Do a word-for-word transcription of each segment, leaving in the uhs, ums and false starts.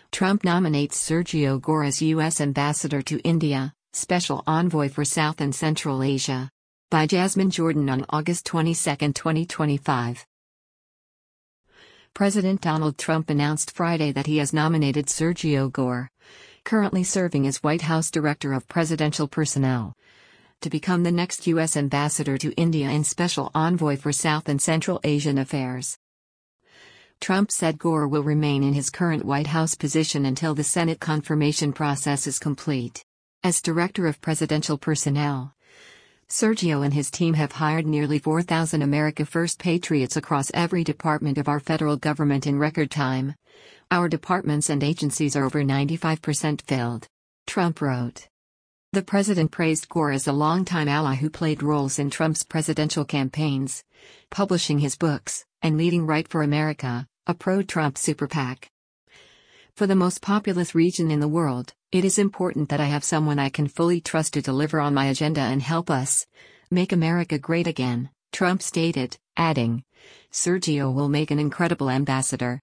Trump nominates Sergio Gore as U S Ambassador to India, Special Envoy for South and Central Asia. By Jasmine Jordan on August twenty-second, twenty twenty-five. President Donald Trump announced Friday that he has nominated Sergio Gore, currently serving as White House Director of Presidential Personnel, to become the next U S Ambassador to India and Special Envoy for South and Central Asian Affairs. Trump said Gore will remain in his current White House position until the Senate confirmation process is complete. As Director of Presidential Personnel, Sergio and his team have hired nearly four thousand America First patriots across every department of our federal government in record time. Our departments and agencies are over ninety-five percent filled, Trump wrote. The president praised Gore as a longtime ally who played roles in Trump's presidential campaigns, publishing his books, and leading Right for America, a pro-Trump super PAC. For the most populous region in the world, it is important that I have someone I can fully trust to deliver on my agenda and help us make America great again, Trump stated, adding, Sergio will make an incredible ambassador.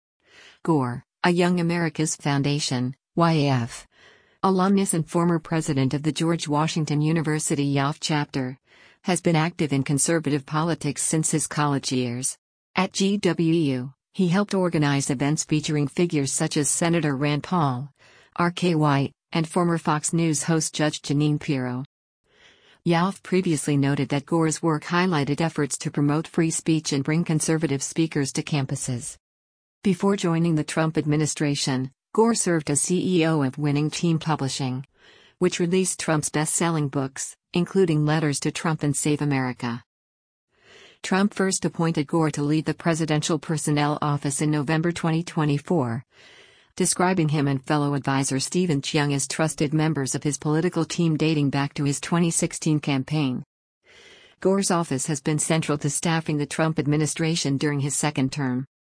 Gore, a Young America's Foundation, Y A F, alumnus and former president of the George Washington University Y A F chapter, has been active in conservative politics since his college years. At G W U, he helped organize events featuring figures such as Senator Rand Paul, R K White, and former Fox News host Judge Jeanine Pirro. Y A F previously noted that Gore's work highlighted efforts to promote free speech and bring conservative speakers to campuses. Before joining the Trump administration, Gore served as C E O of Winning Team Publishing, which released Trump's best-selling books, including Letters to Trump and Save America. Trump first appointed Gore to lead the Presidential Personnel Office in November twenty twenty-four, describing him and fellow advisor Stephen Cheung as trusted members of his political team dating back to his twenty sixteen campaign. Gore's office has been central to staffing the Trump administration during his second term.